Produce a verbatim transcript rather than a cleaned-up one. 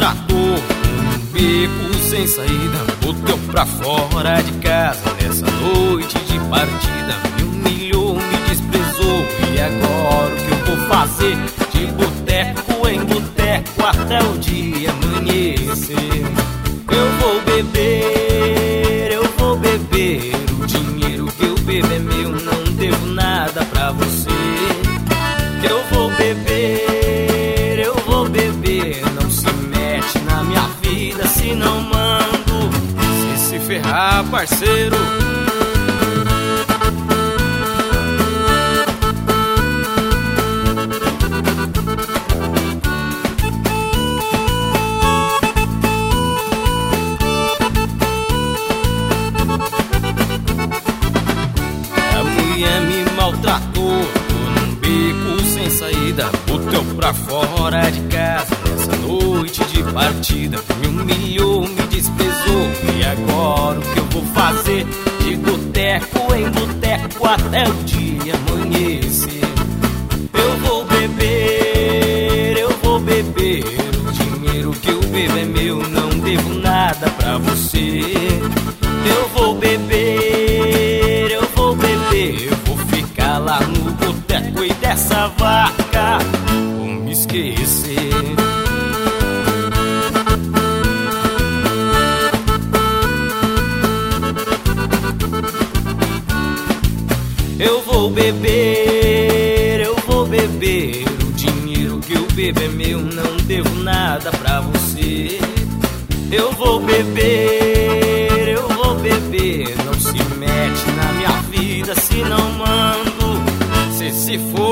maltratou, um beco sem saída, botou pra fora de casa. Nessa noite de partida me humilhou, me desprezou. E agora o que eu vou fazer? De boteco em boteco até o dia amanhecer. Eu vou beber, eu vou beber. O dinheiro que eu bebo é meu, não devo nada pra você. Eu vou beber, eu vou beber. Não se mete na minha vida se não mando. Se se ferrar, parceiro. A mulher me maltratou, tô num beco sem saída, botou pra fora de casa. Nessa noite de partida me humilhou, me desprezou. E agora o que eu vou fazer? De boteco em boteco até o dia amanhecer. Eu vou beber, eu vou beber. O dinheiro que eu bebo é meu, não devo nada pra você. Eu vou beber, eu vou beber. Eu vou ficar lá no boteco e dessa vaca vou me esquecer. Eu vou beber, eu vou beber. O dinheiro que eu bebo é meu, não devo nada pra você. Eu vou beber, eu vou beber. Não se mete na minha vida se não mando. Se se for